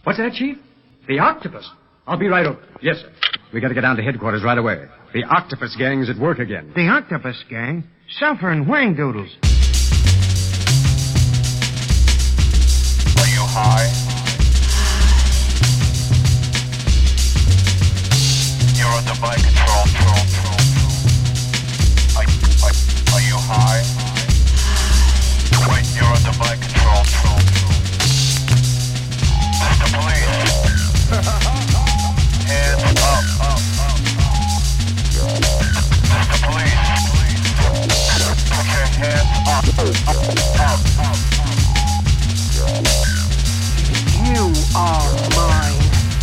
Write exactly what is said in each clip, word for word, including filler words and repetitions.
What's that, Chief? The octopus. I'll be right over. Yes, sir. We got to get down to headquarters right away. The octopus gang's at work again. The octopus gang? Sulfur and whangdoodles. Are you high? You're on the bike control. Are, are, are you high? Wait, you're on the bike control. Mister Police. Hands up, up, up. Mister Police. Put your hands up, up, up, up. You are mine.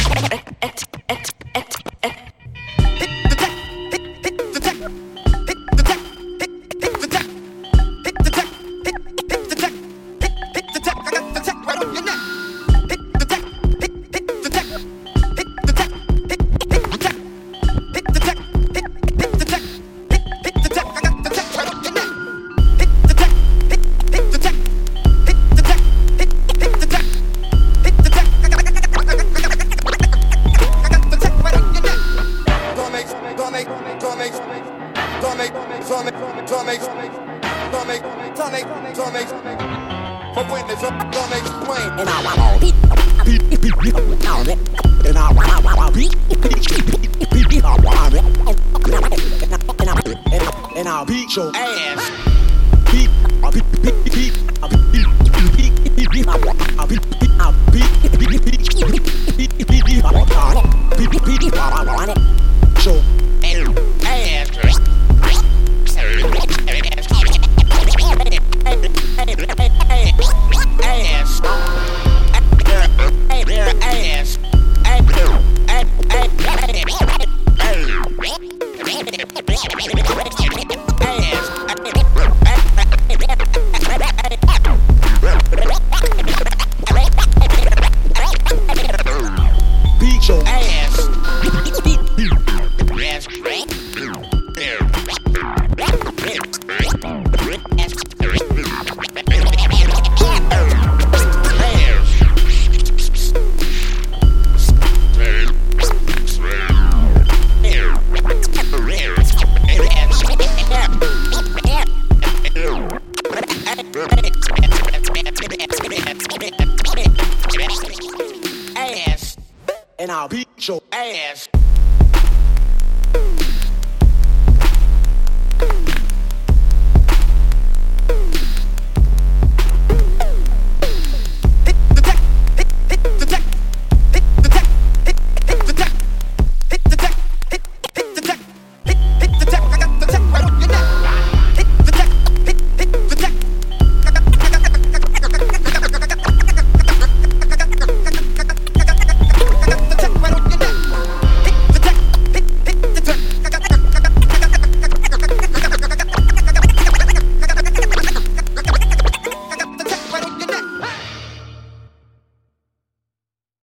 And I'll beat your ass. Beat, I'll beat, beat, beat, I'll beat, beat, beat, beat, I'll beat, I'll beat, I'll beat, beat, beat, beat, beat, beat, beat, I'll beat, beat, beat, I'll beat, your ass. And I'll beat your ass.